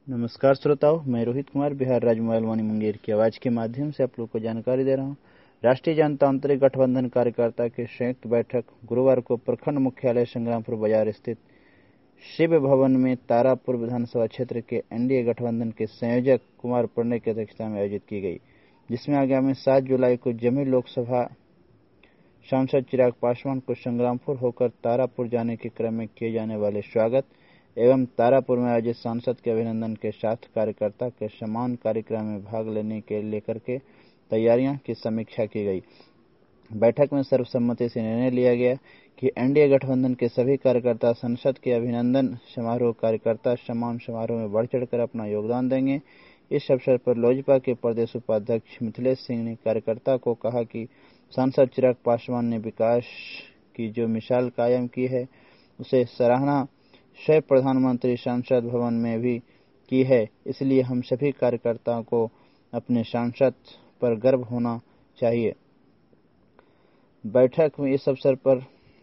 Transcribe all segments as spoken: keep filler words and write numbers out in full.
नमस्कार श्रोताओं, मैं रोहित कुमार बिहार राज्य मोबाइल वाणी मुंगेर की आवाज के माध्यम से आप लोग को जानकारी दे रहा हूं। राष्ट्रीय जनतांत्रिक गठबंधन कार्यकर्ता की संयुक्त बैठक गुरुवार को प्रखंड मुख्यालय संग्रामपुर बाजार स्थित शिव भवन में तारापुर विधानसभा क्षेत्र के एनडीए गठबंधन के संयोजक कुमार प्रणय की अध्यक्षता में आयोजित की गई, जिसमें आगामी सात जुलाई को जमुई लोकसभा सांसद चिराग पासवान को संग्रामपुर होकर तारापुर जाने के क्रम में किए जाने वाले स्वागत एवं तारापुर में आयोजित सांसद के अभिनंदन के साथ कार्यकर्ता के समान कार्यक्रम में भाग लेने के लेकर के तैयारियां की समीक्षा की गई। बैठक में सर्वसम्मति से निर्णय लिया गया कि एनडीए गठबंधन के सभी कार्यकर्ता संसद के अभिनंदन समारोह कार्यकर्ता सम्मान समारोह में बढ़ चढ़कर अपना योगदान देंगे। इस अवसर पर लोजपा के प्रदेश उपाध्यक्ष मिथिलेश सिंह ने कार्यकर्ता को कहा कि सांसद चिराग पासवान ने विकास की जो मिसाल कायम की है, उसे सराहना स्वयं प्रधानमंत्री संसद भवन में भी की है, इसलिए हम सभी कार्यकर्ताओं को अपने सांसद पर गर्व होना चाहिए। बैठक में इस अवसर पर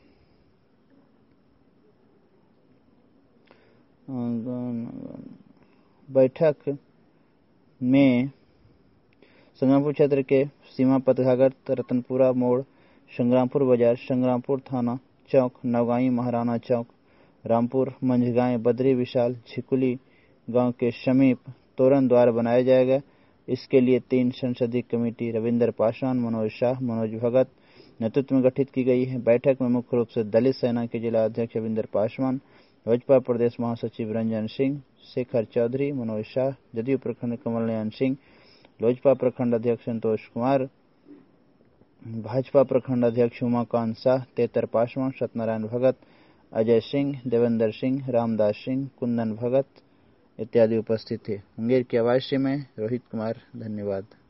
बैठक में संग्रामपुर क्षेत्र के सीमा पतघागर, रतनपुरा मोड़, संग्रामपुर बाजार, संग्रामपुर थाना चौक, नवगाई महाराणा चौक, रामपुर, मंझगांव, बद्री विशाल, झिकुली गांव के समीप तोरण द्वार बनाया जाएगा। इसके लिए तीन संसदीय कमेटी रविंद्र पासवान, मनोज शाह, मनोज भगत नेतृत्व में गठित की गई है। बैठक में मुख्य रूप से दलित सेना के जिला अध्यक्ष रविंद्र पासवान, भाजपा प्रदेश महासचिव रंजन सिंह, शेखर चौधरी, मनोज शाह, जदयू प्रखंड कमल नयन सिंह, लोजपा प्रखंड अध्यक्ष संतोष कुमार, भाजपा प्रखंड अध्यक्ष उमाकांत शाह, तेतर पासवान, सत्यनारायण भगत, अजय सिंह, देवेंद्र सिंह, रामदास सिंह, कुंदन भगत इत्यादि उपस्थित थे। मुंगेर की आवाज से मैं रोहित कुमार, धन्यवाद।